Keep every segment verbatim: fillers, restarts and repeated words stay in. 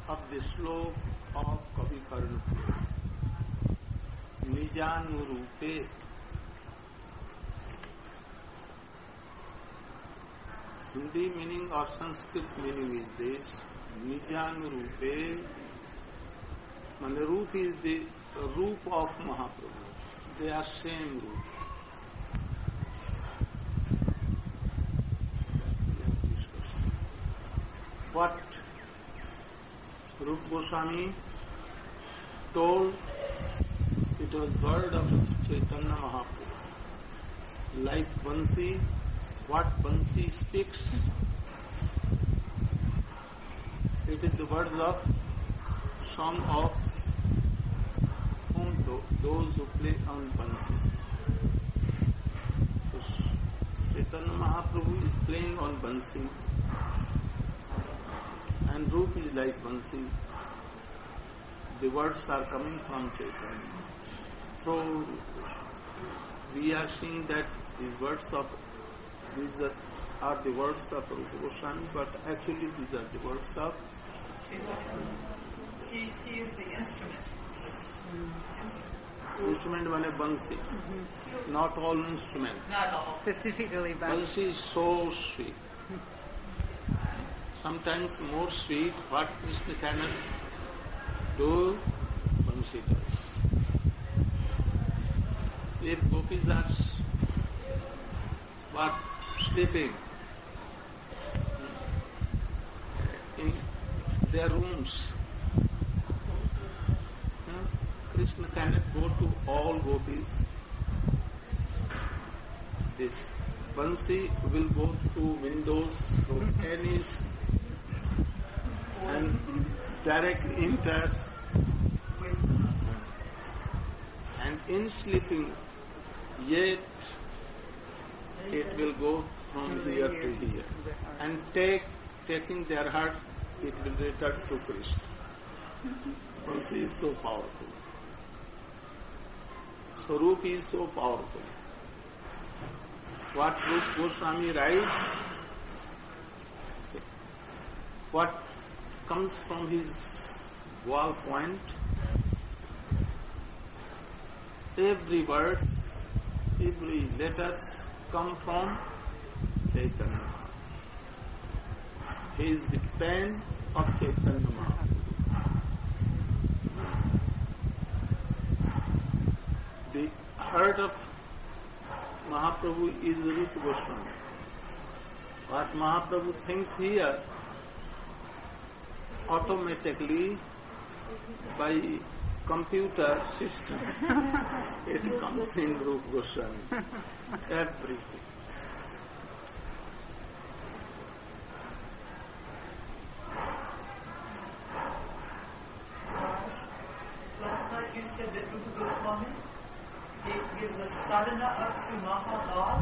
of the slok of Kavi Karnapur. Nijanurupe. Hindi meaning or Sanskrit meaning is this. Nijanurupe. And the root is the root of Mahaprabhu. They are same root. What Rupa Goswami told, it was word of Chaitanya Mahaprabhu. Like Bansi, what Bansi speaks, it is the words of song of whom those who play on Bansi. So Chaitanya Mahaprabhu is playing on Bansi. And Rupa is like Bansi. The words are coming from Chaitanya. So we are seeing that these words of these are, are the words of Rupa Goswami, but actually these are the words of he, he is the instrument. Mm. Instrument wale Bansi. Mm-hmm. Not all instrument. Not all. Specifically Bansi is so sweet. Sometimes more sweet, what Krishna cannot do, Bansi does. If gopis are what, sleeping in their rooms, Krishna cannot go to all gopis. This Bansi will go through windows, through any and directly enter, and in sleeping, yet it will go from here to here, and take taking their heart, it will return to Krishna. Bansi is so powerful. Swarup is so powerful. What Rupa Goswami writes, what comes from his wall point, every word, every letters come from Chaitanya. He is the pen of Chaitanya Mahaprabhu. The heart of Mahaprabhu is Rupa Goswami. What Mahaprabhu thinks here, automatically by computer system, it comes in Rupa Goswami. Everything. Last night you said that Rupa Goswami gives a sadhana up to Mahalal.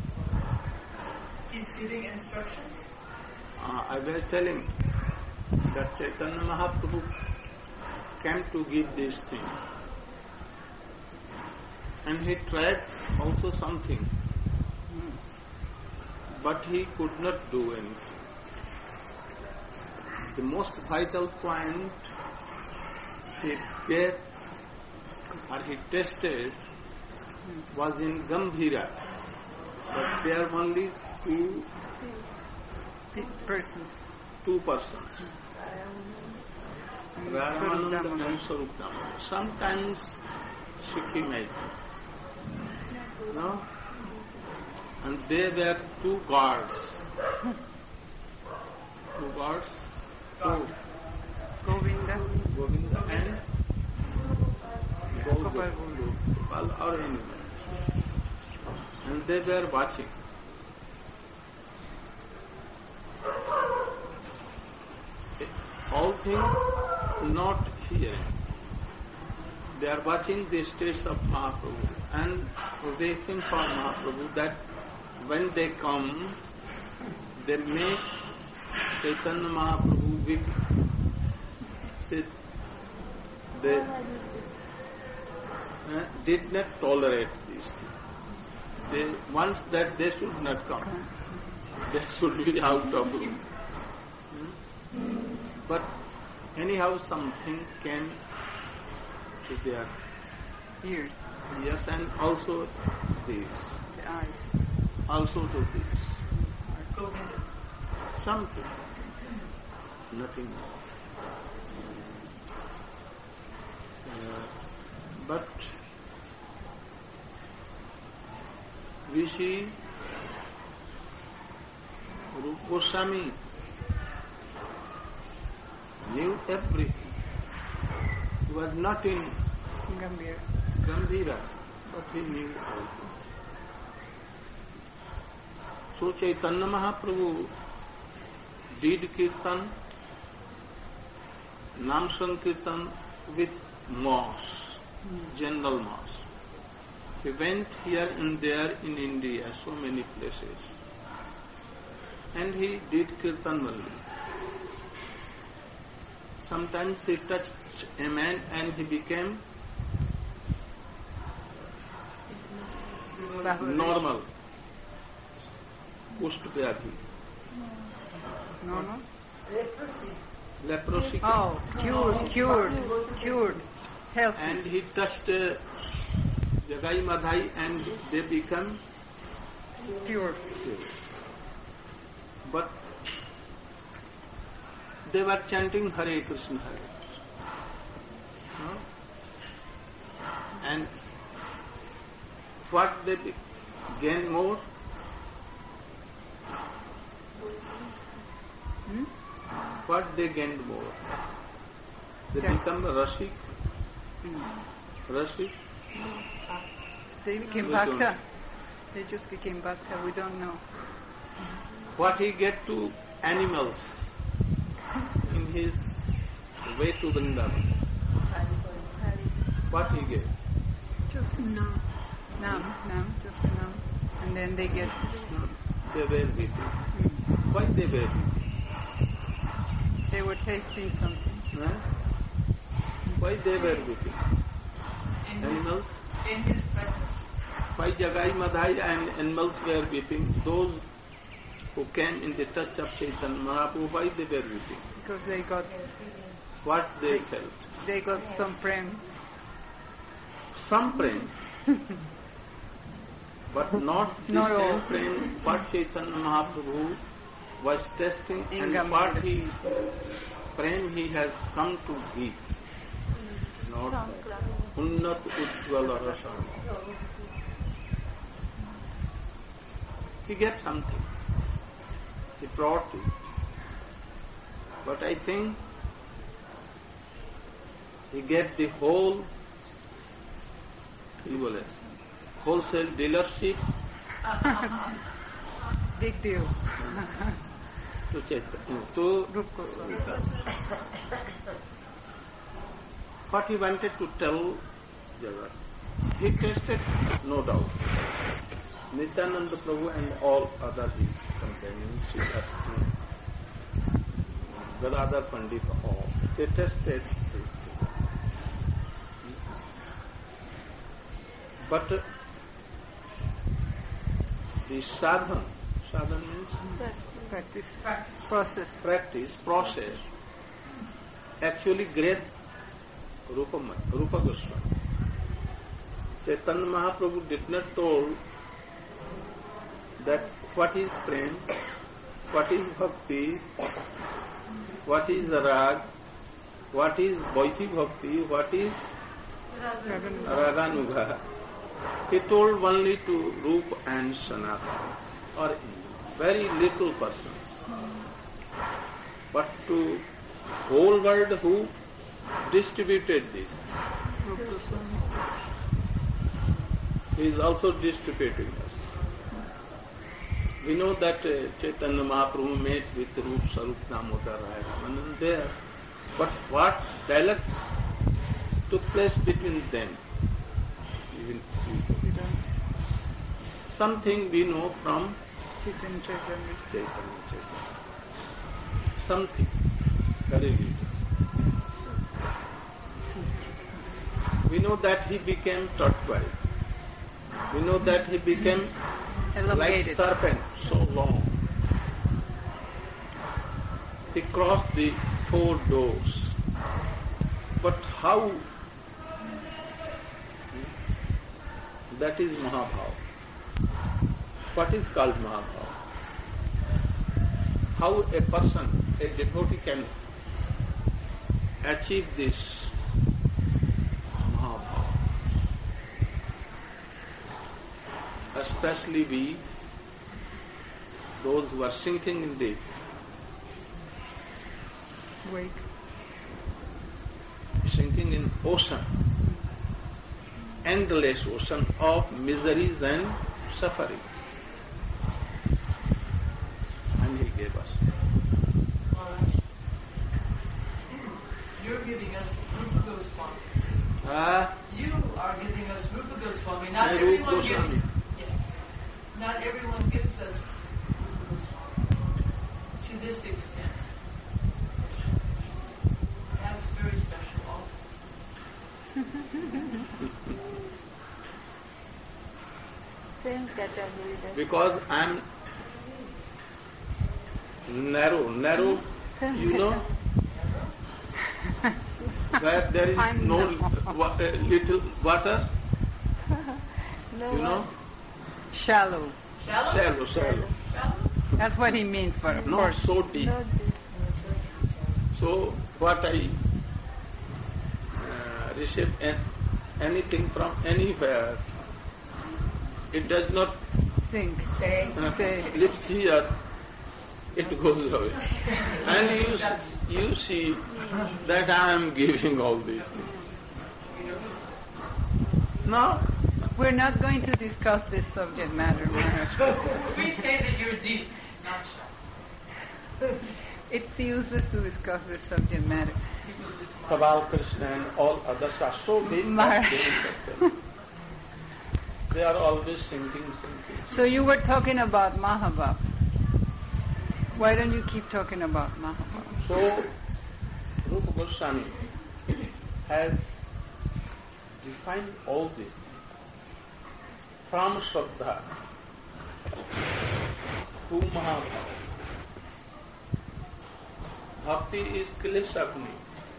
He's giving instructions. Uh, I was telling that Chaitanya Mahaprabhu came to give this thing. And he tried also something. But he could not do anything. The most vital point he gave or he tested was in Gambhira. But there are only two persons. Two persons. Ramananda and Swarup. Sometimes Shikhi Maitri. No? And they were two gods. Two gods. Two. Govinda. Govinda and Gopal or anyone. And they were watching. All things not hearing. They are watching the states of Mahaprabhu and waiting for Mahaprabhu that when they come, they make Chaitanya Mahaprabhu weep. See, they uh, did not tolerate these things. They, once that they should not come. They should be out of room. But anyhow something came to their Ears, ears and also this, the eyes. also to this. Govinda. Something, nothing more. Uh, but we see Rupa Goswami knew everything. He was not in Gambhir. Gambhira, but he knew everything. So Chaitanya Mahaprabhu did kirtan, Nam Sankirtan with mass, general mass. He went here and there in India, so many places. And he did kirtan only. Sometimes he touched a man and he became normal. Kushtvyathi. No, no. Leprosy. Oh, cured, cured, cured. Healthy. And he touched uh, Jagai Madhai and they become Cured. cured. But they were chanting Hare Krishna, Hare Krishna. No? And what they be- gain more? Hmm? What they gained more? They Yeah. become Rasik. Hmm. Rasik. They became We don't bhakta. know. They just became bhakta. We don't know. What he get to animals in his way to Vrindavan? What he get? Just no. Nam, nam, just nam. And then they get. They were weeping. Hmm. Why they were weeping? They were tasting something. Huh? Why they were weeping? In his, Animals? in his presence. Why Jagai Madhai and animals were weeping? Those who came in the touch of Chaitanya Mahaprabhu, why they were weeping? Because they got What they felt? they got some prem. Some prem, but not the Not all. same prem what Chaitanya Mahaprabhu was testing In and Gambhira. what he prem he has come to give. Not Unnat Ujjvala Rasam. He get something. He brought it. But I think he get the whole কি বলে wholesale dealership Big deal. to Chaitanya. To Rupa Goswami. what he wanted to tell Jagat. He tested, no doubt. Nityananda Prabhu and all other his companions, Sridhar, Gadadhar Pandit, all, they tested this thing. But uh, the sadhan, sadhan means Practice. Practice. Process. practice, process, actually great Rupa, Rupa Goswami. Chaitanya Mahaprabhu did not told that what is prem, what is bhakti, what is rag, what is Vaiti bhakti, what is Raganuga. He told only to Rupa and Sanatana, or very little persons. But to whole world who distributed this, Rupa Goswami. he is also distributing us. We know that uh, Chaitanya Mahaprabhu met with Rup, Sarup, Damodar, Rai, Ramanand there. But what dialogue took place between them? Even We don't. something we know from Chaitanya Chaitanya. Chaitanya Chaitanya. Something, very little. We know that he became tortoise. We know that he became like Elongated. serpent, so long. He crossed the four doors But how? That is Mahabhava. What is called Mahabhava? How a person, a devotee can achieve this Mahabhava? Especially we, those who are sinking in the Wake. sinking in ocean, endless ocean of miseries and suffering. And he gave us. You're giving us Rupa Goswami. Ah, You are giving us Rupa Goswami. Not Rupa everyone gives. Goswami. Yes. Not everyone gives us Rupa Goswami to this extent. That's very special also. Same category. then. because I am narrow, narrow, you know, where there is I'm no narrow. wa- uh, little water, No you know, one- Shallow. Shallow? shallow, shallow, Shallow? That's what he means, but of not course. so deep. no deep. So what I uh, receive an, anything from anywhere, it does not Think. Say. uh, Stay. lives here, it goes away. And you, s- you see that I am giving all these things. No, We're not going to discuss this subject matter, Maharaj. We say that you're deep, not shallow. It's useless to discuss this subject matter. Prabal Krishna and all others are so big that Maharaj. they don't get them. They are always sinking, sinking. So you were talking about Mahabhav. Why don't you keep talking about Mahabhav? So, Rupa Goswami has defined all this from Shraddha to Mahabhava. Bhakti is Kilesagni.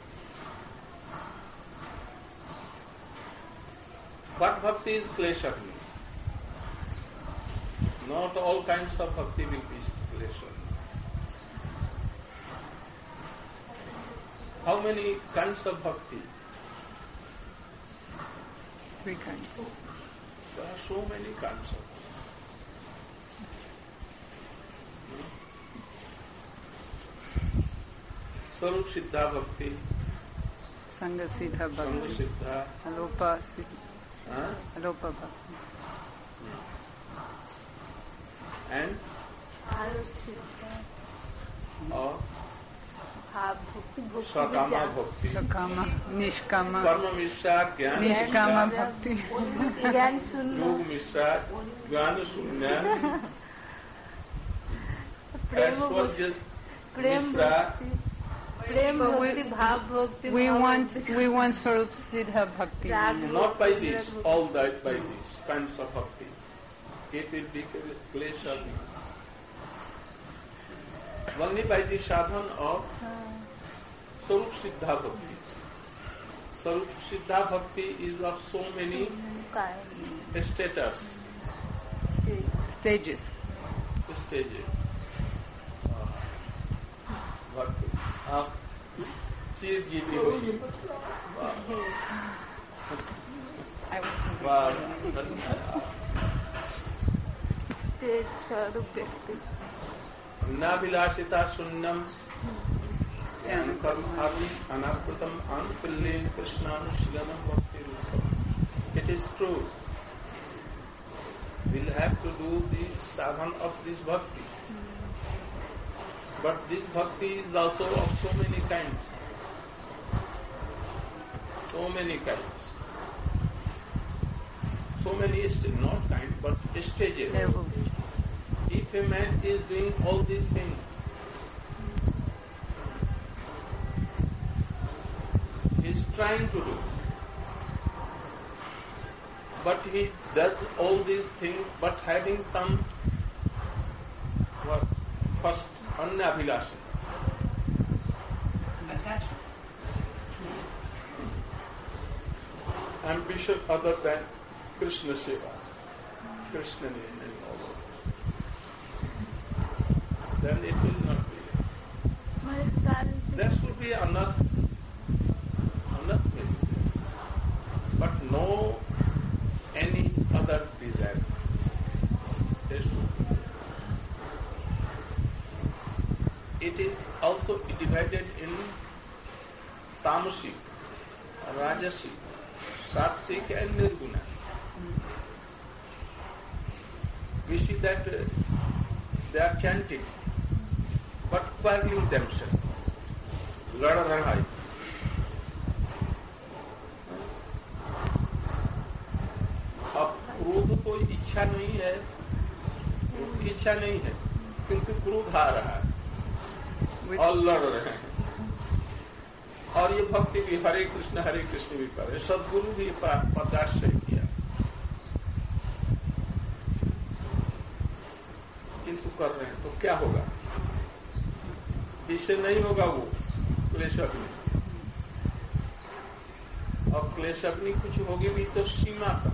What bhakti is Kilesagni? Not all kinds of bhakti will be Kilesagni. How many kinds of bhakti? Three kinds. There are so many kinds of bhakti. Sarup Siddha Bhakti, Sangha Siddha Sangha Bhakti. Siddha, Alopa Siddha. huh? Alopa Bhakti. and Arushita, or Bhav Bhakti, Bhakti Sakama Vidya. Bhakti. Sakama. Nishkama. Karma Mishra, Jnana Nishkama Mishra, Bhakti. Gyan Shunna, Yog Mishra, Jnana Sunya, Prema Bhakti, Aishwarya Prem Mishra, Bhakti, Prem But we- Bhakti, Bhav Bhakti, We Bhav want Bhakti. we want Swarup Siddha Bhakti. Rag- not by this, all that by these kinds of bhakti. It will be Kleshagni. Only by the sadhan of Sarup Siddha Bhakti. Sarup Siddha Bhakti is of so many Kind. status, Stages. stages. Bhakti. आप चीर जीती हुई I was वाह Stage Swarup Bhakti. नाभिलाषिता शून्यम कर्मादि अनाकृतम अनुकुल्येन कृष्णानुशीलनम भक्ति रूपम. It is true. We'll have to do the sadhan of this bhakti. But this bhakti is also of so many kinds. So many kinds. So many stages, not kind, but stages. levels. If a man is doing all these things, he is trying to do, but he does all these things, but having some what, first annabhilashi. Attachment. contribution other than Krishna Seva, Krishna name and all of that, then it will not be. My parents. There should be another, another maybe, but no any other desire. There should be. It is also divided in tamasic, rajasic, sattvic and nirguna. We see that uh, they are chanting, but quarreling themselves. लड़ रहा है. अब क्रोध को इच्छा नहीं है, उसकी इच्छा नहीं है, किंतु क्रोध आ रहा है और लड़ रहे हैं. और ये भक्ति भी हरे कृष्ण हरे कृष्ण भी कर रहे, सदगुरु भी पदाश्रय किया, किंतु कर रहे हैं. तो क्या होगा? इससे नहीं होगा वो क्लेश अग्नि. और क्लेश अग्नि कुछ होगी भी तो सीमा तक.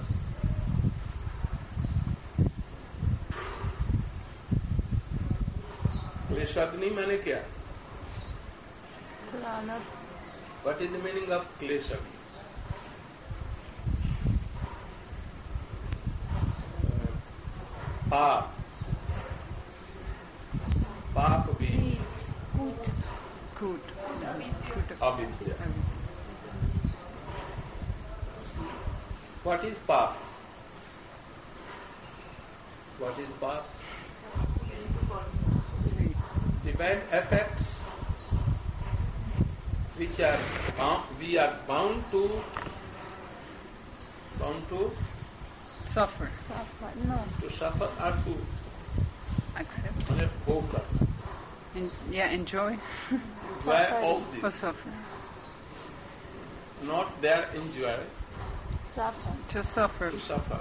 क्लेश अग्नि मैंने क्या? What is the meaning of क्लेश अग्नि? पाप, पाप भी Kut. अविद्या. What is पाप? What is पाप? The bad effects which are bound, we are bound to bound to Suffer. Suffer. No. to suffer or to Accept. मतलब भोग करना. En- yeah, enjoy. Enjoy all Or this. suffer. Not there enjoy, Suffer. To suffer. to suffer.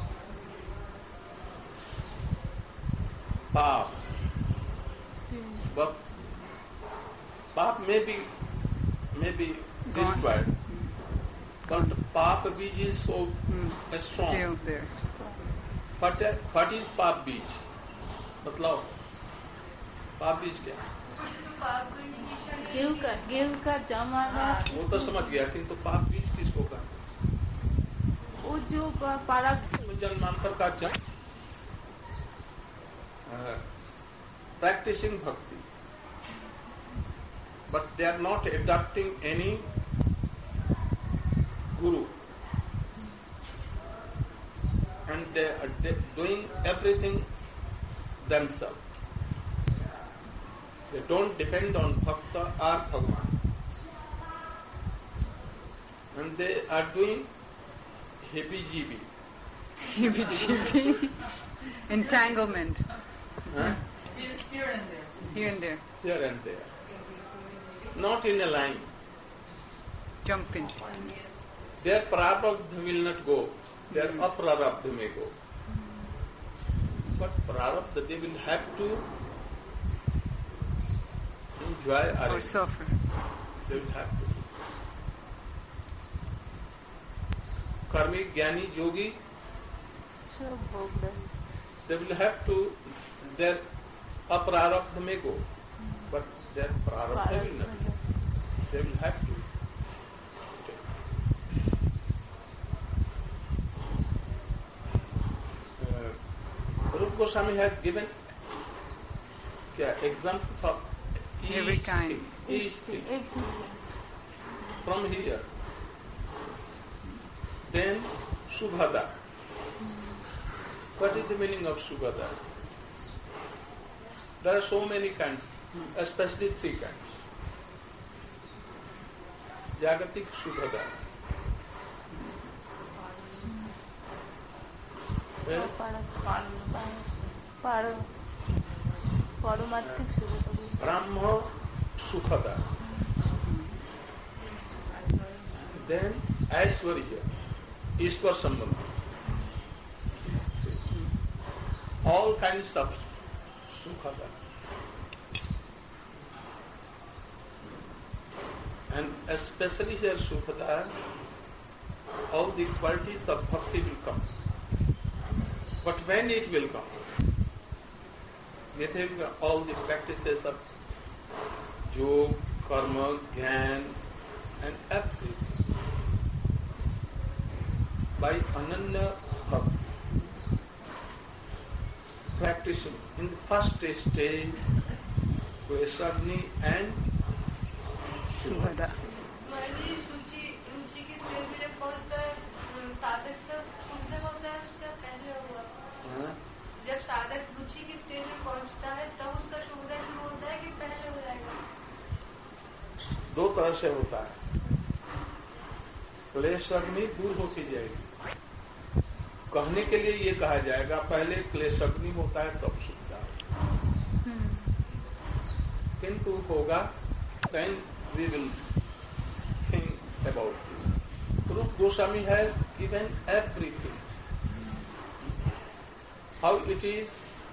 Paap. But paap may be may be Gone. destroyed, but paap beej is so Mm. strong. Still there. What, what is पाप बीज? मतलब पाप बीज क्या? गेहूं का गेहूं का जमाना वो तो समझ गया, किंतु पाप बीज किसको का? वो जो पारा जन्मांतर का जन्म. Practicing bhakti, but they are not adopting any guru, and they are de- doing everything themselves. They don't depend on bhakta or Bhagavan, and they are doing heebie-jeebie. Entanglement. Huh? Here and there. Here and there. Here and there. Not in a line. Jumping. Their prarabdha will not go. Their aprarabdha may go. But prarabdha, they will have to enjoy Or or suffer. they will have to. Karmi, Jnani, Yogi, सब भोग रहे. they will have to, their aprarabdha may go. But their prarabdha will not. They will have to. Uh, Rupa Goswami has given yeah, examples of each Every kind. thing, each thing. Everything. From here. Then Subhada. What is the meaning of Subhada? There are so many kinds, especially three kinds. Jagatik Subhada. Then पारमार्थिक सुख. Brahma Sukhada. Then Aishwarya, Ishwar Sambandha. All kinds of Sukhada. And especially here Sukhada, all the qualities of bhakti will come. But when it will come? With all the practices of yoga, karma, jnana, and everything. By ananya bhakti. Practicing in the first stage, Vaisagni and Subhada. हमारी रुचि रुचि की stage में जब पहुंचता है साधक तक उनसे होता है उसका पहले हुआ जब साधक रुचि की स्टेज में पहुंचता है तब उसका शुभोदय शुरू होता है कि पहले हो जाएगा? दो तरह से होता है। क्लेश अग्नि दूर होती जाएगी। कहने के लिए ये कहा जाएगा पहले क्लेश अग्नि होता है तब सुखता है, किंतु होगा then we will think about this. Rupa Goswami has given everything. How it is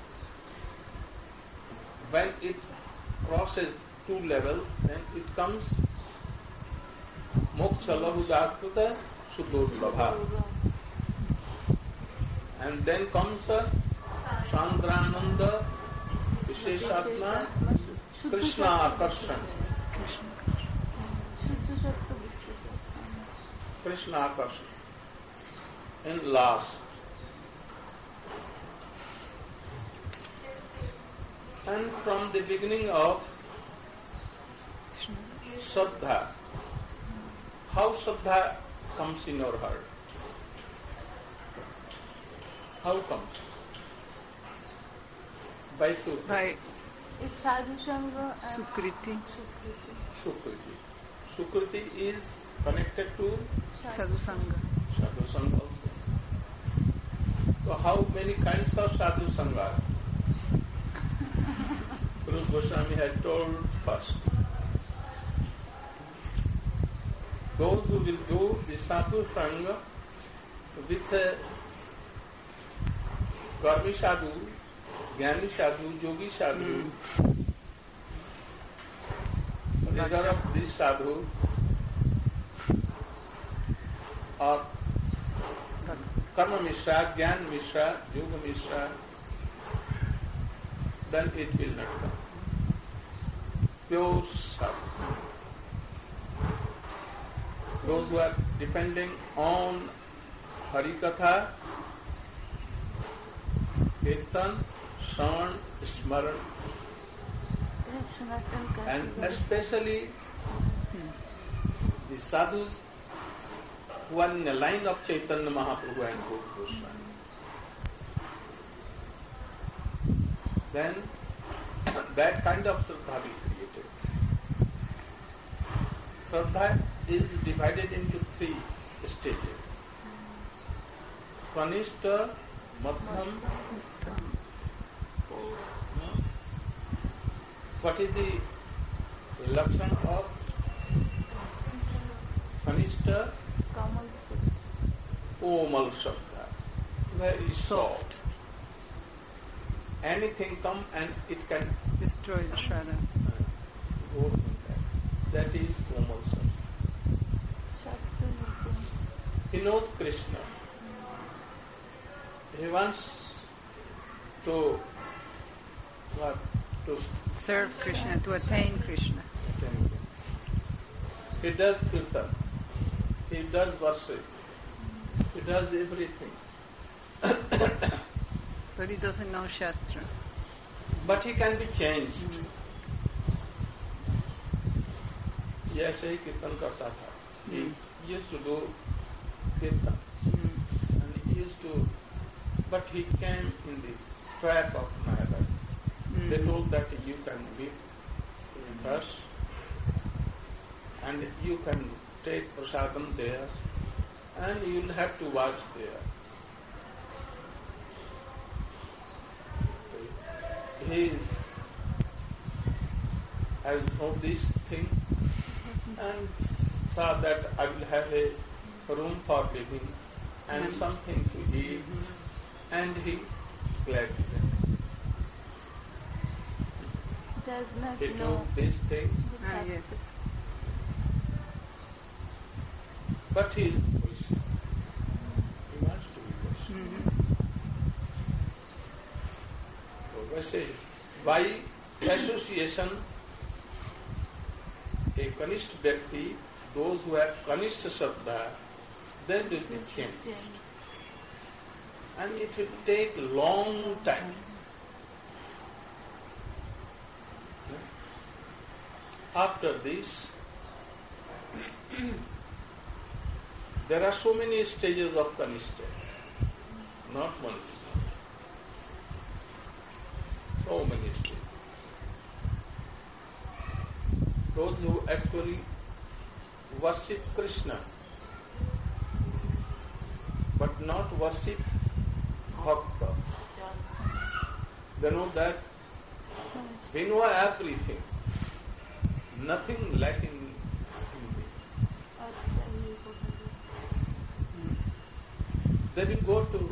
when it crosses two levels, then it comes moksha lahudakrita suddhodlabha. And then comes uh, Chandrananda Visheshatma Krishna Akarshan. Krishna Akarshan. And last. And from the beginning of Shraddha, how Shraddha comes in our heart? How comes? By two. By एक साधु संग and Sukriti. Sukriti. Sukriti. Sukriti is connected to Sadhu Sangha. Sadhu Sangha also. So how many kinds of Sadhu Sangha are? Rupa Goswami has told first. Those who will do the Sadhu Sangha with uh, Karmi Sadhu, Jnani Sadhu, Yogi Sadhu, leader of this Sadhu, or Karma Mishra, Jnana Mishra, Yoga Mishra, then it will not come. Pure Sadhu. Those who are depending on Harikatha, Kirtan, Shravan, Smaran, and especially the sadhus who are in the line of Chaitanya Mahaprabhu and Rupa Goswami. Then that kind of Shraddha be created. Shraddha is divided into three stages. Kanishta, Madhyam. What is the lakshan of Kanishta? Omal Shraddha. Very soft. Anything come and it can Destroy the Shraddha. go in that. That is Omal Shraddha. He knows Krishna. He wants to what? To Serve Krishna, to attain Krishna. attain him. He does kirtan. He does worship. He does everything. But he doesn't know Shastra. But he can be changed. ये ऐसे ही कीर्तन करता था. He used to do kirtan. And he used to, but he came in the trap of Mayavadi. They told that you can be with us and you can take prasadam there and you will have to watch there. He has known this thing and saw that I will have a room for living and something to eat, and he gladly went. Does not He know. took this thing, Ah, yes. but he is foolish. वैसे by association a कनिष्ठ व्यक्ति, those who have कनिष्ठ श्रद्धा, then will be changed. And it will take long time. After this, there are so many stages of Kanishta, not one. So many stages. Those who actually worship Krishna, but not worship Bhakta, they know that we know everything, nothing lacking in me. They will go to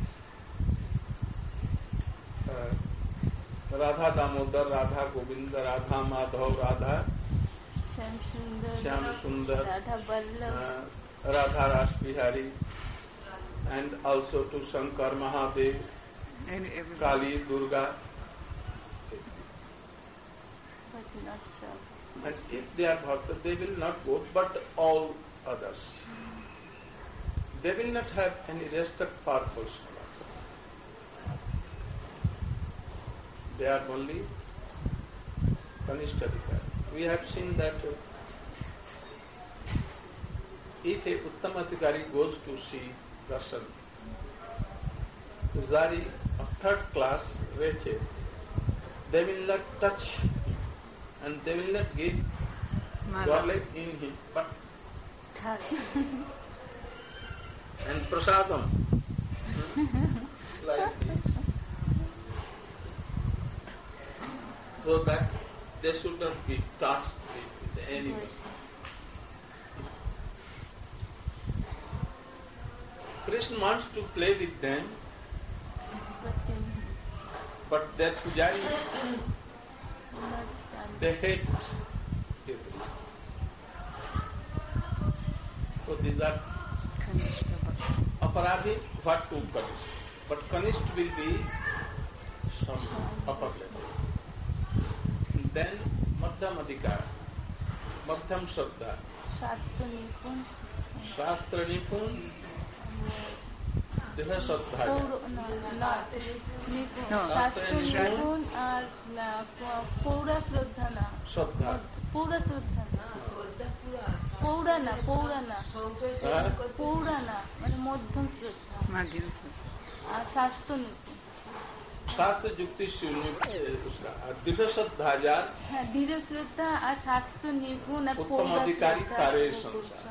uh, Radha Damodar, Radha Govind, Radha Madhav, Radha Shyam Sundar, Radha Vallabh, uh, Radha Ras Bihari, and also to Shankar Mahadev, And everybody. Kali, Durga. but not so. And if they are bhakta, they will not go, but all others. They will not have any respect for Krishna. They are only Kanishthadikari. We have seen that uh, if a Uttamadhikari goes to see Darshan, Pujari of third class, wretched, they will not touch and they will not give Mala. garlic in him, but Third. and prasadam like this, so that they should not be touched with the animals. Krishna wants to play with them, but their pujaris, they hate people. So these are aparadhi, what to punish. But Kanishth will be some upper level. Then Madhyam Adhikar, Madhyam Shraddha, Shastra Nipun, Shastra Nipun, Deha Shraddha. Pur- no, not Nipun. No. Shastra Shastra Nipun আর পৌরা শ্রদ্ধা না Shraddha. পৌরা শ্রদ্ধা না পৌরা না পৌরা না हाँ? পৌরা না মানে মধ্যম শ্রদ্ধা Madhyam. আর শাস্ত্র নীতি शास्त्र युक्ति शून्य उसका दृढ़ श्रद्धाचार হ্যাঁ দৃঢ় শ্রদ্ধা আর শাস্ত্র নিগুণ আর উত্তম পৌরা অধিকারী শ্রদ্ধা, তারে পৌরা সংসার।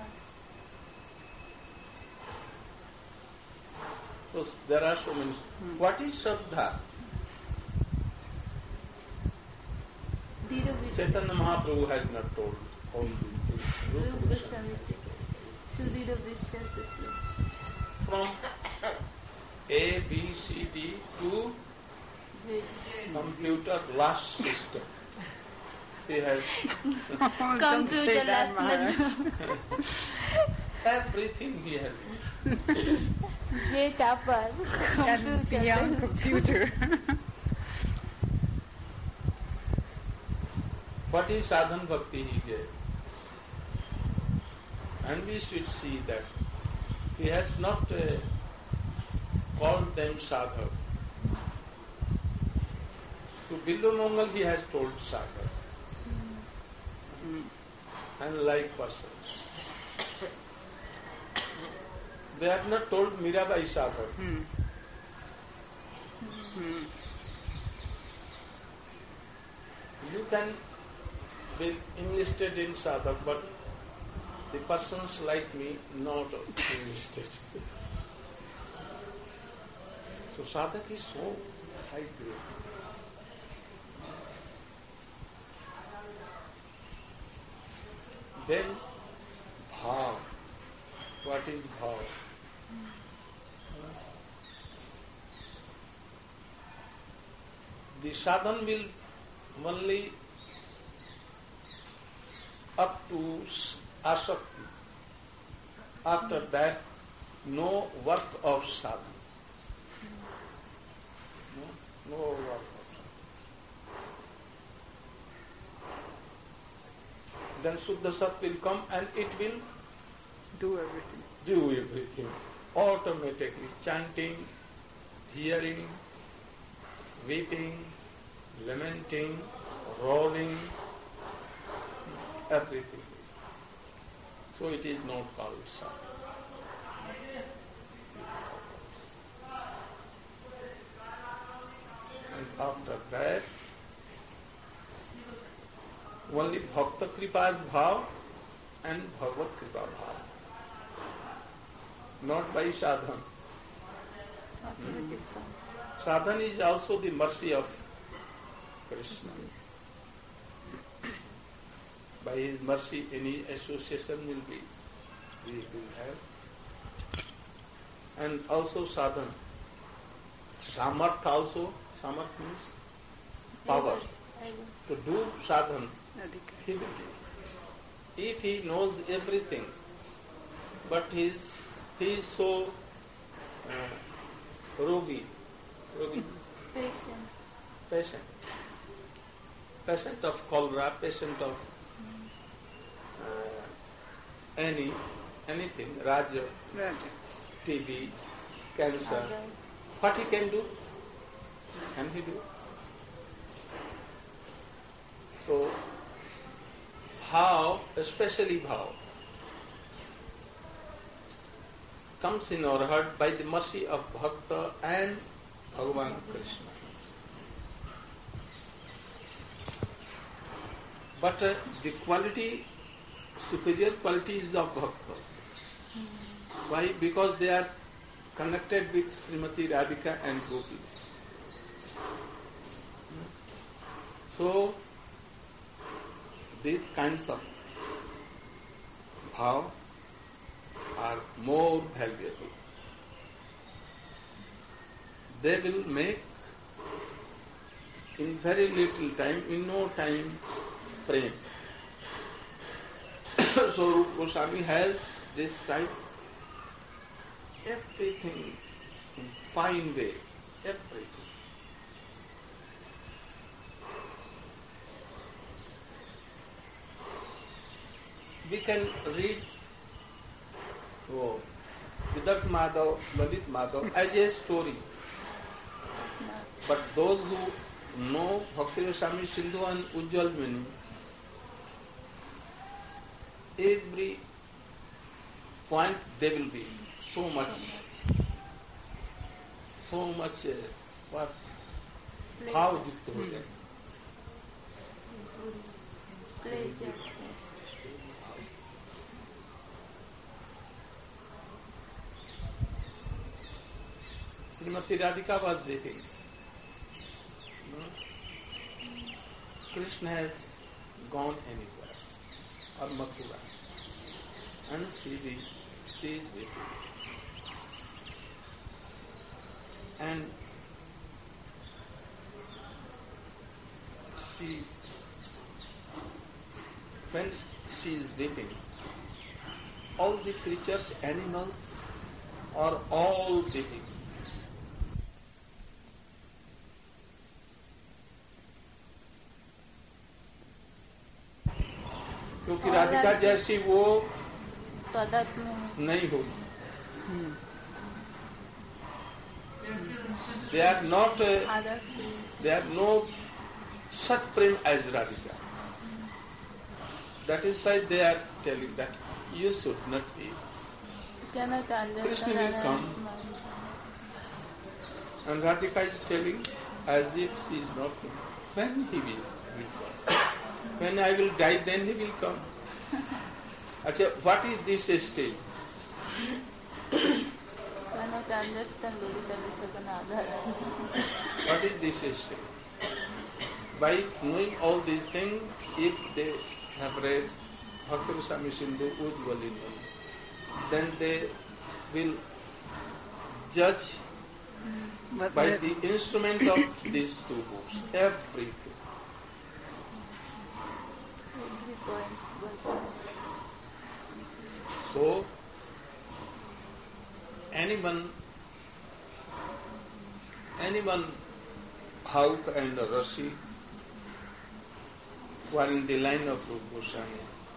So there are so many. What is Shraddha? দৃঢ় বিশ্বাস Chaitanya Mahaprabhu has not told only this. রূপ গোস্বামী থেকে সুদৃঢ় বিশ্বাস আছে। From A, B, C, D to যে computer last system. He has computer that, last everything he has. যে টাপার And beyond computer. What is sadhan bhakti he gave? And we should see that he has not uh, called them sadhak. To Bindu Mangal he has told sadhak. And like persons. They have not told Mirabai sadhak. Hmm. Hmm. You can be enlisted in sadhak, but the persons like me not enlisted. So sadhak is so high grade. Then bhav. What is bhav? The sadhan will only up to asakti. After that, no work of sadhana. No, no work of sadhana. then Shuddha Sat will come and it will Do everything. do everything automatically. Chanting, hearing, weeping, lamenting, rolling, everything. So it is not called Sat. And after that, only Bhakta Kripa's bhav and Bhagavad Kripa bhav. Not by sadhan. Sadhan is also the mercy of Krishna. By his mercy, any association will be, we will have. And also sadhan. Samarth also, samarth means power. To do sadhan, he will do. If he knows everything, but he is, he is so uh, rogi, rogi Patient. patient, patient of cholera, patient of uh, any, anything, Raja, Raja. T B, cancer, Other. what he can do, can he do? So, how, especially how, comes in our heart by the mercy of Bhakta and Bhagavan Krishna. But uh, the quality, superior quality is of Bhakta. Why? Because they are connected with Srimati Radhika and Gopis. So, these kinds of bhav are more valuable. They will make in very little time, in no time, prem. So Rupa Goswami has this type, everything in fine way, everything. We can read oh, Siddharth Madhav, Lalit Madhav as a story. But those who know Bhakti Rasami Sindhu and Ujjwal Menu, every point they will be so much, so much uh, what how yukta ho jaye. Pleasure. Srimati Radhika was dating. Krishna has gone anywhere, or Mathura, and she is, she is waiting. And she, when she is weeping, all the creatures, animals, are all weeping. क्योंकि राधिका जैसी वो नहीं होगी. They are not, uh, they are no such prem as Radhika. That is why they are telling that you should not be. Krishna will come. And Radhika is telling as if she is not coming. When he will, will come. When I will die, then he will come. Achha, what is this stage? Cannot understand What is this stage? By knowing all these things, if they have read Bhakti Rasami Sindhu Ujjwal, then they will judge But by that- the instrument of these two books, everything. So, anyone, anyone, Bhauk and Rasi who are in the line of Rupa Goswami,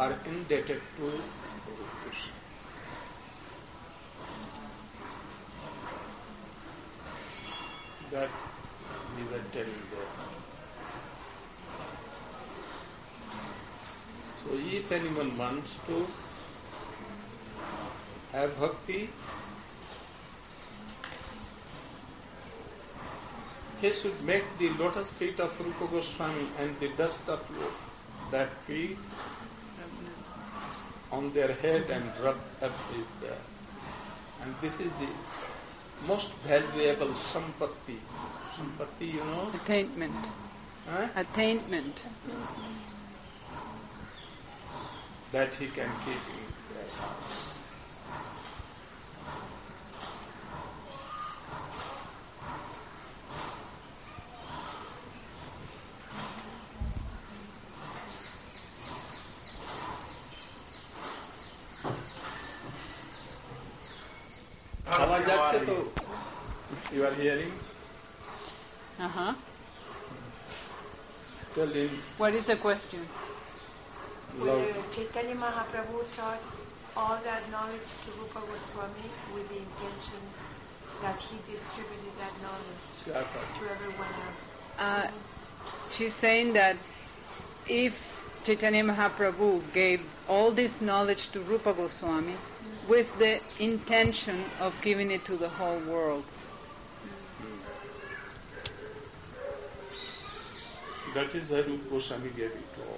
are indebted to Lord Krishna. That we were telling there. So if anyone wants to have bhakti, he should make the lotus feet of Rupa Goswami and the dust of that feet on their head and rub everywhere. And this is the most valuable sampatti. Sampatti, you know? Attainment. Huh? Attainment. That he can keep in their house. आवाज जाच्छे तो you are hearing? Uh-huh. Tell him. What is the question? Love. Whether Chaitanya Mahaprabhu taught all that knowledge to Rupa Goswami with the intention that he distributed that knowledge to everyone else. Uh, she's saying that if Chaitanya Mahaprabhu gave all this knowledge to Rupa Goswami with the intention of giving it to the whole world. That is why Rupa Goswami gave it to all.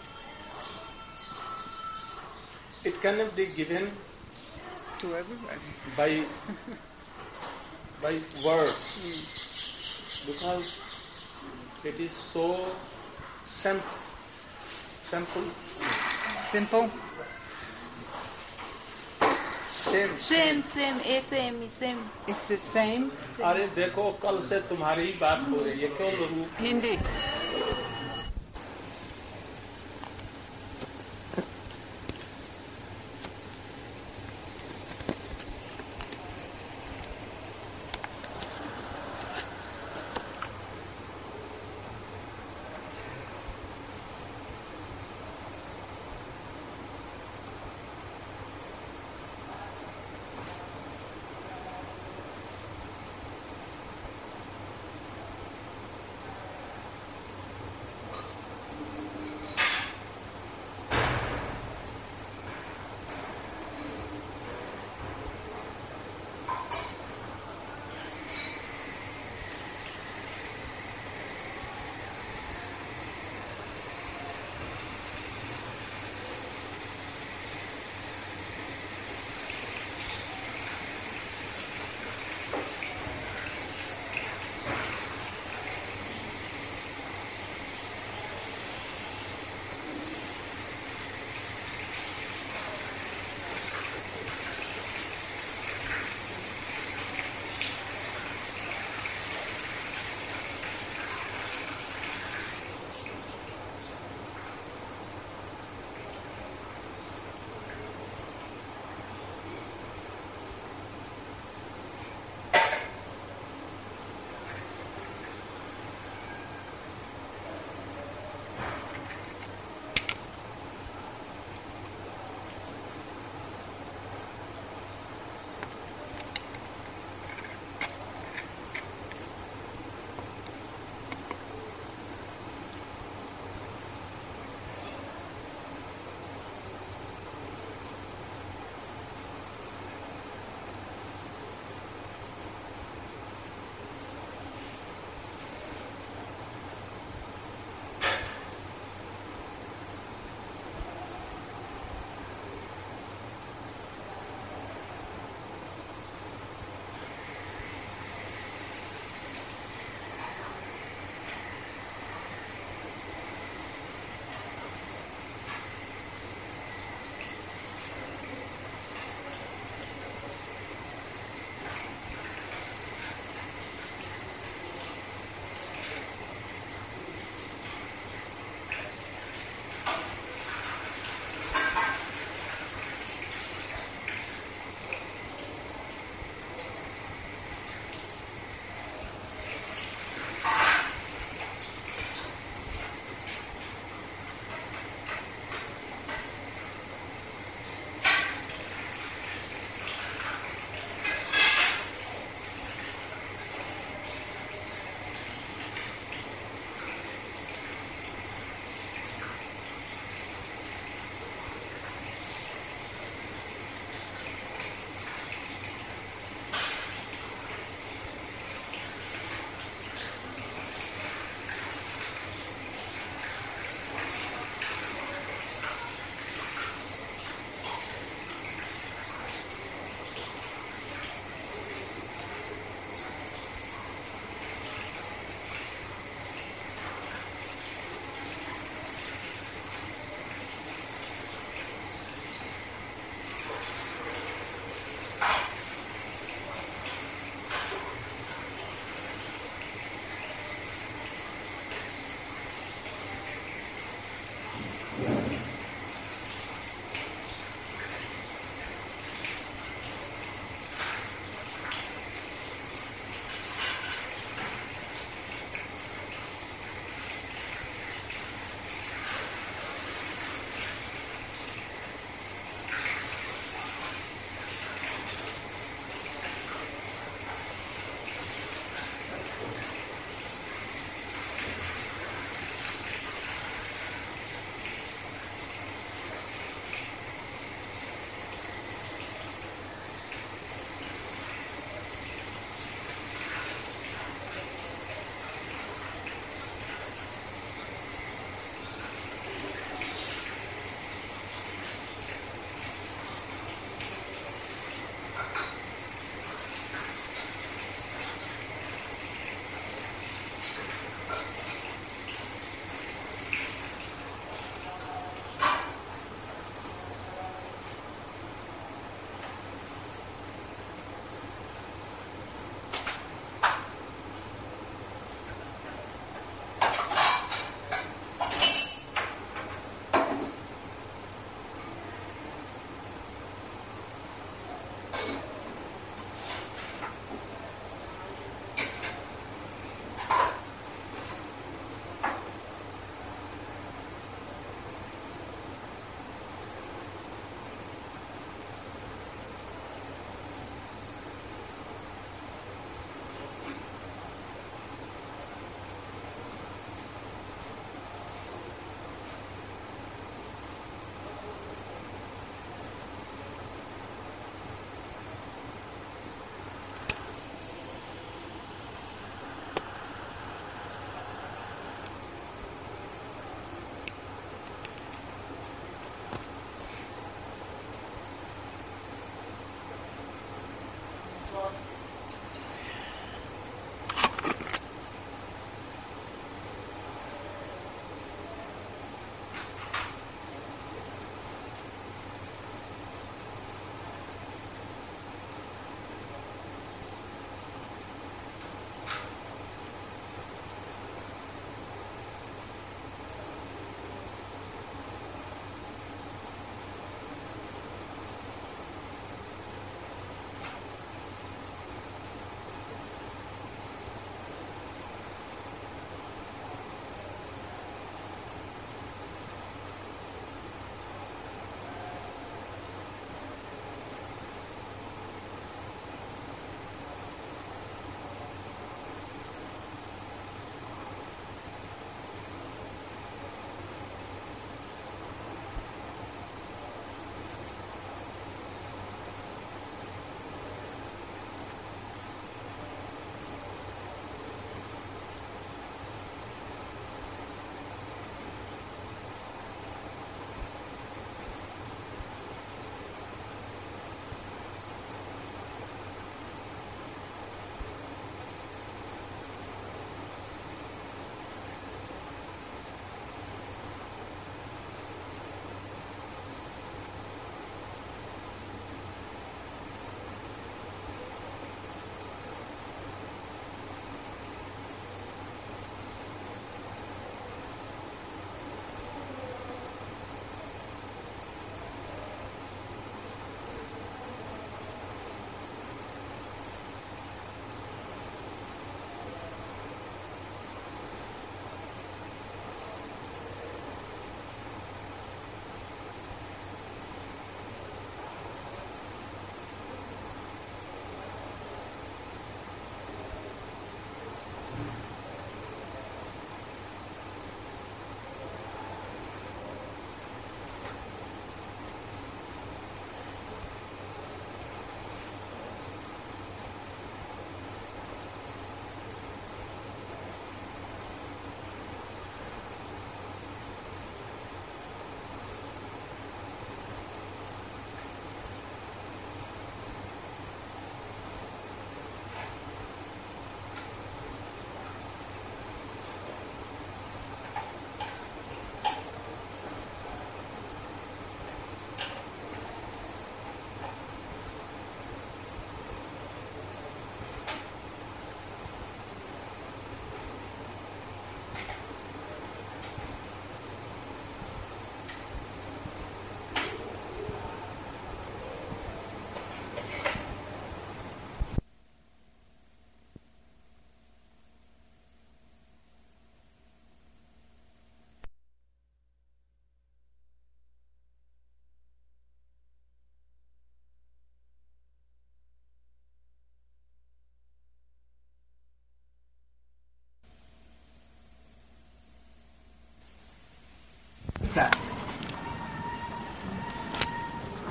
It cannot be given To everybody. by by words because it is so simple. Simple. Simple? Same. Same, same, A same, same. It's the same? अरे देखो कल से तुम्हारी ही बात हो रही है क्यों रूप Hindi.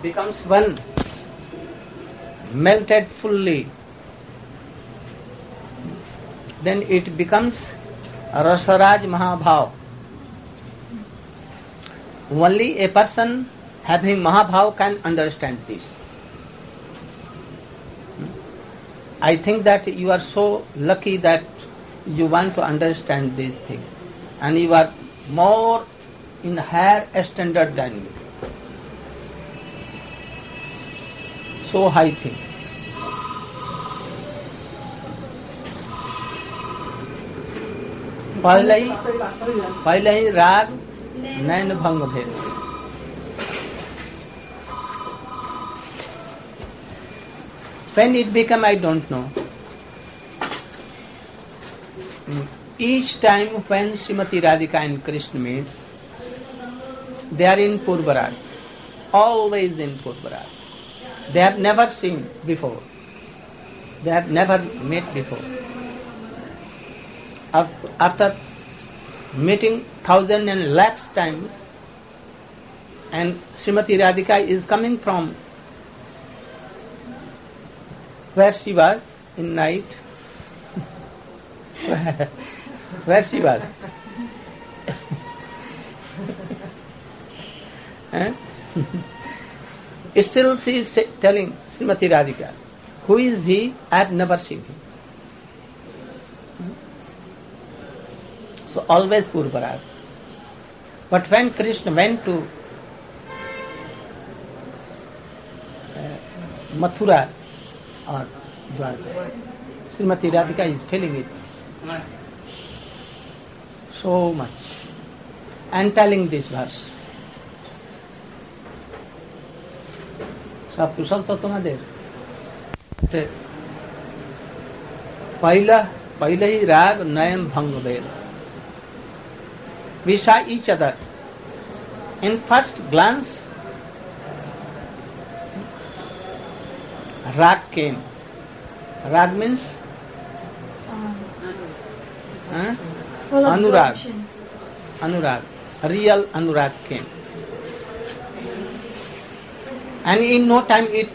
becomes one, melted fully, then it becomes Rasaraj Mahabhav. Only a person having Mahabhav can understand this. I think that you are so lucky that you want to understand these things, and you are more in higher standard than me. So high thing. पहले ही पहले ही राग नैन भंग भेद. When it became, I don't know. Each time when Srimati Radhika and Krishna meets, they are in Purvaraj, always in Purvaraj. They have never seen before. They have never met before. After meeting thousand and lakhs times, and Srimati Radhika is coming from where she was in night, where she was. eh? Still she is telling Srimati Radhika, who is he? I have never seen him. So always Purvaraj. But when Krishna went to uh, Mathura or Dwarka, Srimati Radhika is feeling it so much and telling this verse. सब कुशल तो तुम्हारे पहला पहले ही राग नयन भंग भेद. We saw each other. In first glance, rag came. Rag means huh? Anurag. Anurag. Real Anurag came. And in no time it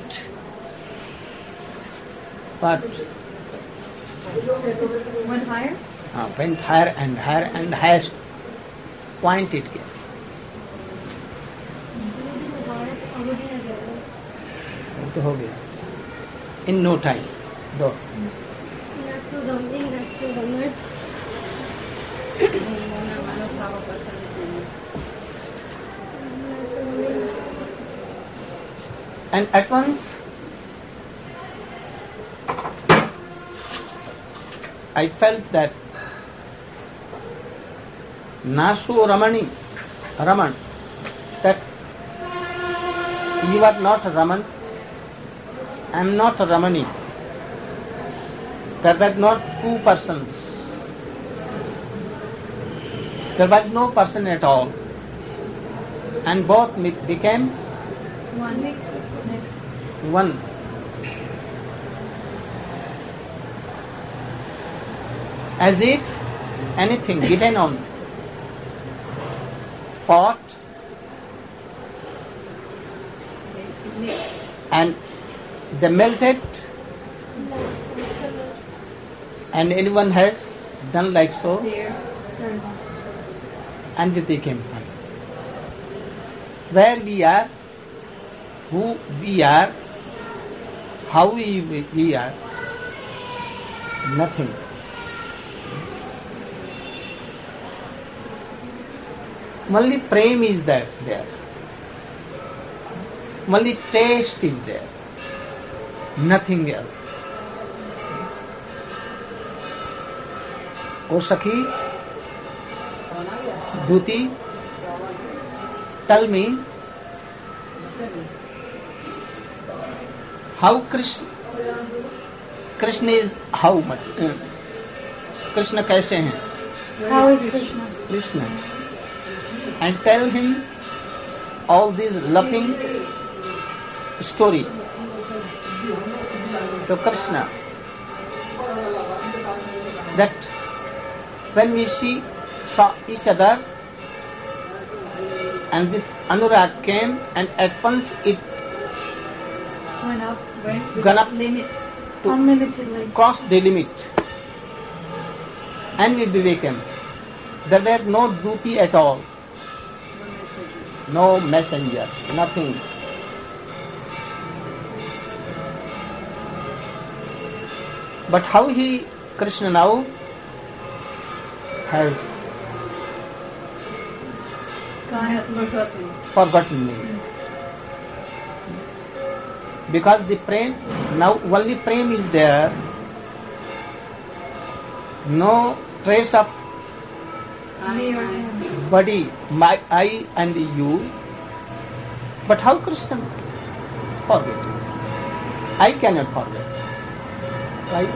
but went higher? Uh, went higher and higher and highest point it came. तो हो गया in no time. दो. And at once I felt that Nasu Ramani, Raman, that you are not Raman, I am not Ramani. There were not two persons. There was no person at all. And both became One. Next. Next. one. As if anything given on pot Next. and they melted and anyone has done like so There. and it became one. Where we are, who we are, how we, we are, nothing. Only prem is there, there. Only taste is there. Nothing else. O Sakhi, Dhuti, tell me, how Krishna, Krishna is how much? Uh, Krishna कैसे हैं? How is Krishna? Krishna. And tell him all this loving story. To Krishna, that when we see saw each other and this Anurag came and at once it went up, went Gone without up limit, to unlimitedly. cross the limit. And we became. There were no duty at all. No messenger, nothing. But how he, Krishna now, has God has forgotten. forgotten me. Because the prem, now only prem is there, no trace of Me or him. body, my I and you. But how Krishna forget? I cannot forget. Right?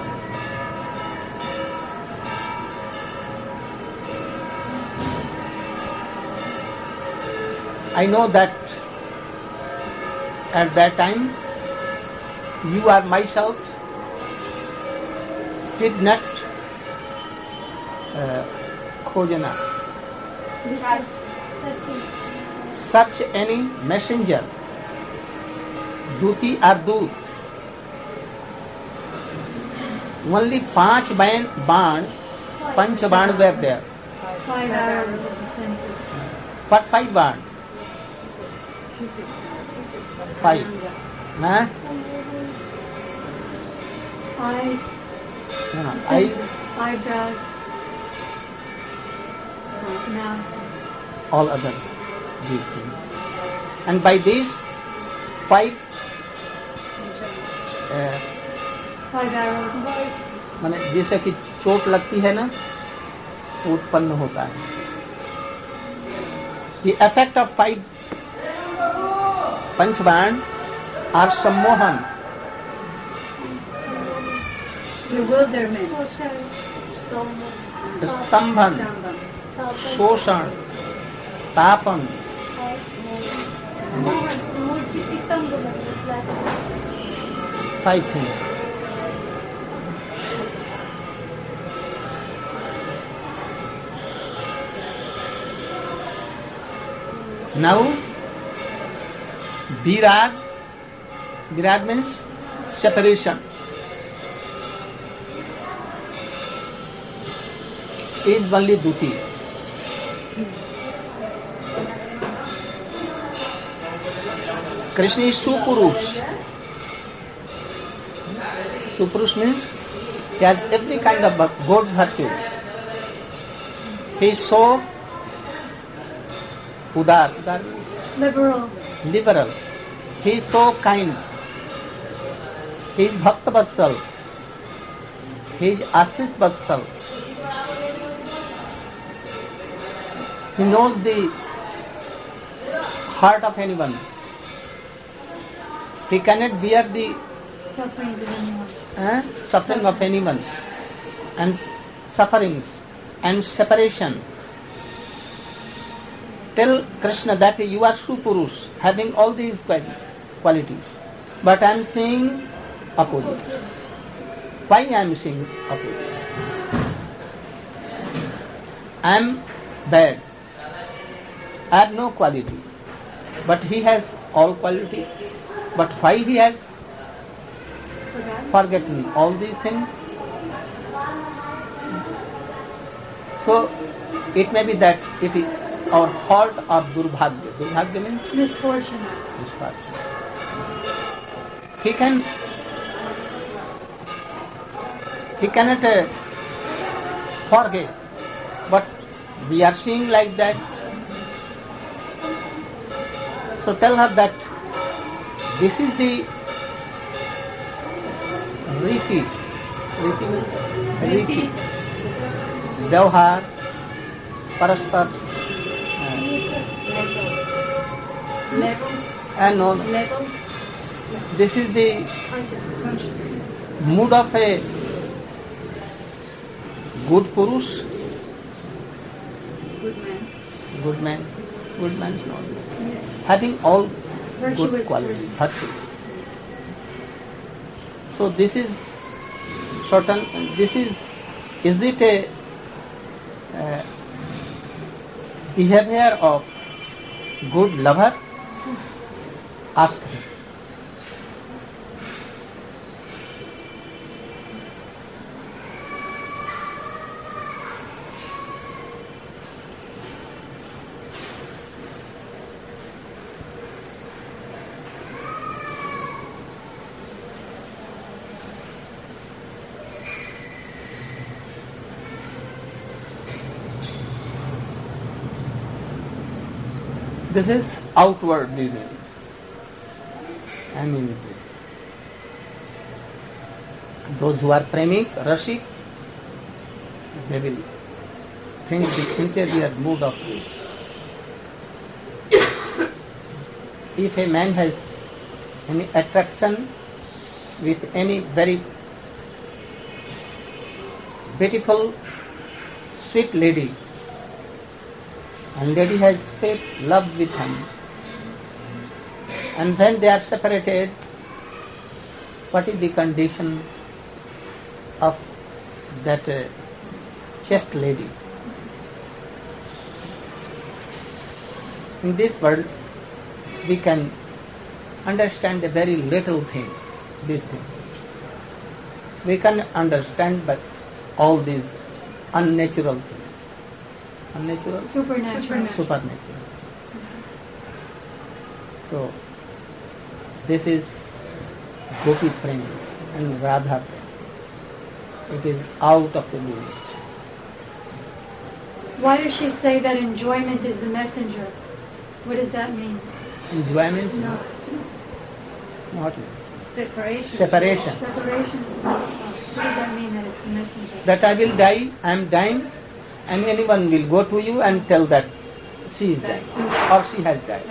I know that at that time you or myself did not uh, khojana, search any messenger, duti or doot. Only પાંચ બાણ બાણ પંચ બાણ were there. Five arrows at the center. But five baण. Five. Huh? Eyes, No, no. I, senses, eyebrows, mouth. all other these things. And by these five uh, Five arrows. माने जैसे कि चोट लगती है ना उत्पन्न होता है. The effect of five पंचबाण are सम्मोहन, Bewilderment. स्तंभन, शोषण, तापन. Five things. Now, virag, virag means separation, is only duty. Krishna is Supurush. Supurush means he has every kind of good virtue. He is so udar, udar means Liberal. liberal. He is so kind. He is Bhakta Vatsal. He is Ashrit Vatsal. He knows the heart of anyone. He cannot bear the Sufferings of anyone. uh, suffering of anyone and sufferings and separation. Tell Krishna that you are Supurush, having all these qualities. But I am seeing opposite. Why I am seeing opposite? I am bad. I have no quality. But he has all quality. But why he has forgotten all these things? So it may be that it is our fault or durbhagya. Durbhagya means Misfortune. misfortune. He can, he cannot uh, forget, but we are seeing like that. So tell her that this is the riti. Riti means riti. Vyavhar, paraspar, Level. and no, Level. this is the mood of a good Purush, Good man. good man, good man is not having all good Virtuous qualities, person. virtue. So this is certain, this is, is it a uh, behavior of good lover? Ask him. This is outward living. I mean, those who are premik, rashik, they will think the interior mood of this. If a man has any attraction with any very beautiful, sweet lady, and lady has felt love with him, and when they are separated, what is the condition of that uh, chaste lady? In this world, we can understand a very little thing, this thing. We can understand but all these unnatural things. Unnatural? Supernatural. Supernatural. So, this is Gopi Prem and Radha Prem. It is out of the limit. Why does she say that enjoyment is the messenger? What does that mean? Enjoyment? No. What? Separation. Separation. Separation. What does that mean that it's the messenger? That I will die, I am dying, and anyone will go to you and tell that she is dead or she has died.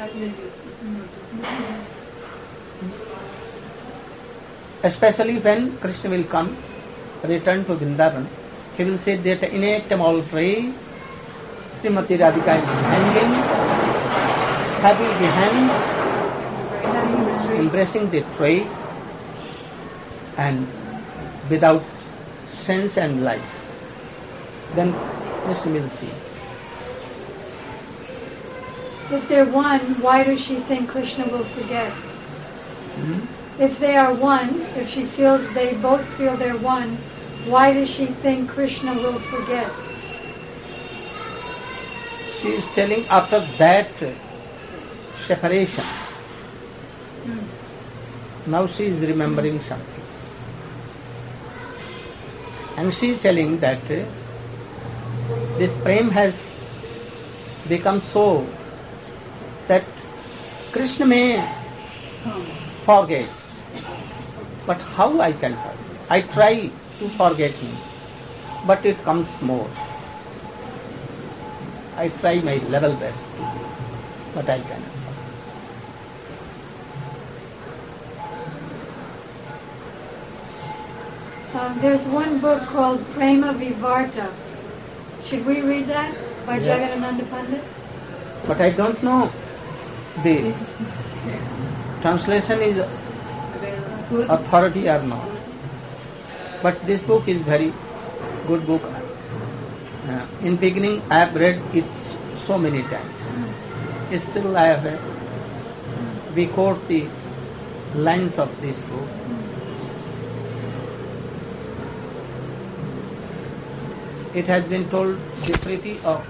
Especially when Krishna will come, return to Vrindavan, he will say that in a temple tree, Srimati Radhika is hanging, having the hand, embracing the tree, and without sense and life. Then Krishna will see. If they're one, why does she think Krishna will forget? Hmm? If they are one, if she feels they both feel they're one, why does she think Krishna will forget? She is telling after that separation. Hmm. Now she is remembering something. And she is telling that uh, this prem has become so that Krishna may forget. But how I can forget? I try to forget him, but it comes more. I try my level best, but I cannot. Um, there's one book called Prema Vivarta. Should we read that by Yeah. Jagadananda Pandit? But I don't know the translation is authority or not. But this book is very good book. Uh, in beginning I have read it so many times. Still I have read. We quote the lines of this book. It has been told the Priti of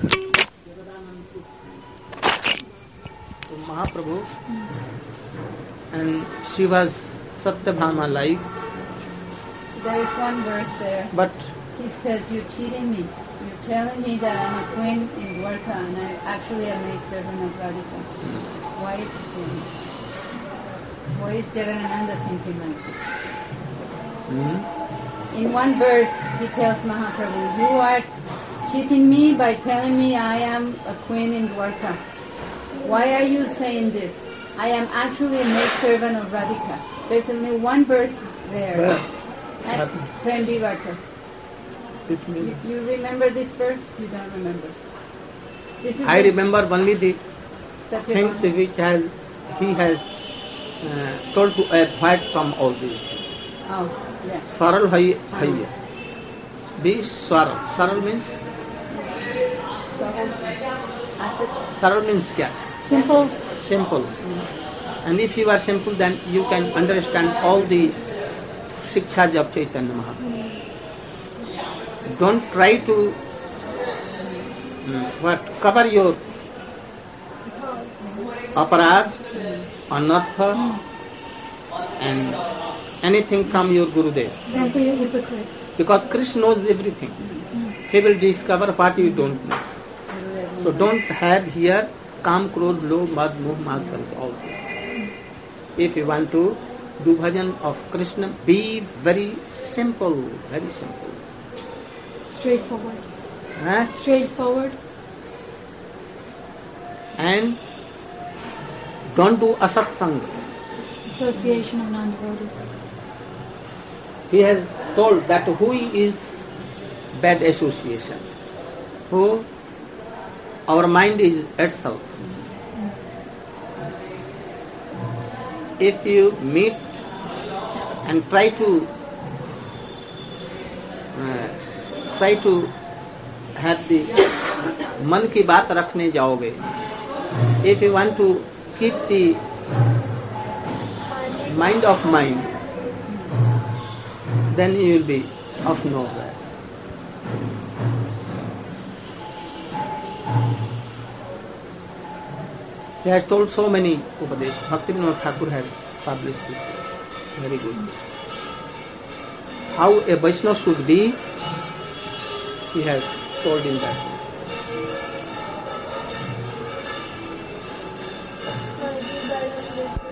Mahaprabhu, and she was Satyabhama like. There is one verse there. But He says, "You're cheating me. You're telling me that I'm a queen in Dwarka and I actually am a servant of Radhika. Why is it doing? Why is Jagadananda thinking like this?" hmm, In one verse, he tells Mahaprabhu, "You are cheating me by telling me I am a queen in Dwarka. Why are you saying this? I am actually a maid servant of Radhika." There's only one verse there. Where? At Prem Vivarta. it You, means you remember this verse? You don't remember. This is I the- remember only the Satyabhama. things which has, he has uh, told to avoid from all these things. Oh, yeah. Saral hai hai. Be saral. Saral means So, as a saral means kya? simple. Simple. And if you are simple, then you can understand all the Sikshas of Chaitanya Mahaprabhu. Don't try to mm, what cover your aparad, anartha, and anything from your Gurudev. Then be a hypocrite. Because Krishna knows everything. He will discover what you don't know. So don't have here Kam, Krodh, Lobh, Mad, Moh, Matsarya, all this. If you want to do bhajan of Krishna, be very simple, very simple. Straightforward. Huh? Straightforward. And don't do asat sanga. Association of non-devotees. He has told that who is bad association, who our mind is itself. If you meet and try to uh, try to have the मन की बात रखने जाओगे, if you want to keep the mind of mind, then you will be of no value. He has told so many Upadesh. Bhaktivinoda Thakur has published this. Very good. How a Vaishnava should be, he has told in that. Maybe by